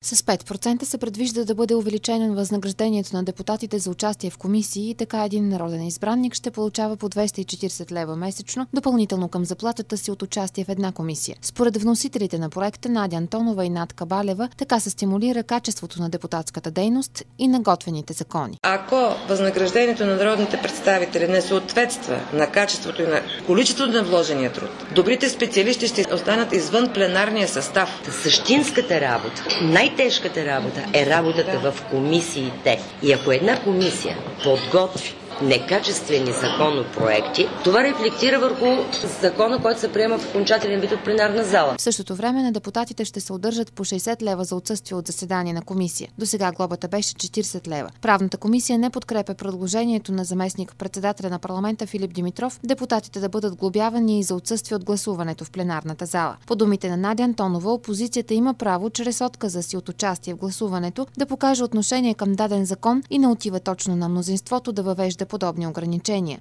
С 5% се предвижда да бъде увеличено възнаграждението на депутатите за участие в комисии и така един народен избранник ще получава по 240 лева месечно, допълнително към заплатата си от участие в една комисия. Според вносителите на проекта Надя Антонова и Натка Балева, така се стимулира качеството на депутатската дейност и на готвените закони. Ако възнаграждението на народните представители не съответства на качеството и на количеството на вложения труд, добрите специалисти ще останат извън пленарния състав. Същинската работа, най-тежката работа е работата в комисиите. И ако една комисия подготви некачествени законопроекти, това рефлектира върху закона, който се приема в окончателен вид от пленарна зала. В същото време на депутатите ще се удържат по 60 лева за отсъствие от заседание на комисия. Досега глобата беше 40 лева. Правната комисия не подкрепя предложението на заместник-председателя на парламента Филип Димитров депутатите да бъдат глобявани и за отсъствие от гласуването в пленарната зала. По думите на Надя Антонова, опозицията има право чрез отказа си от участие в гласуването да покаже отношение към даден закон и не отива точно на мнозинството да въвежда подобни ограничения.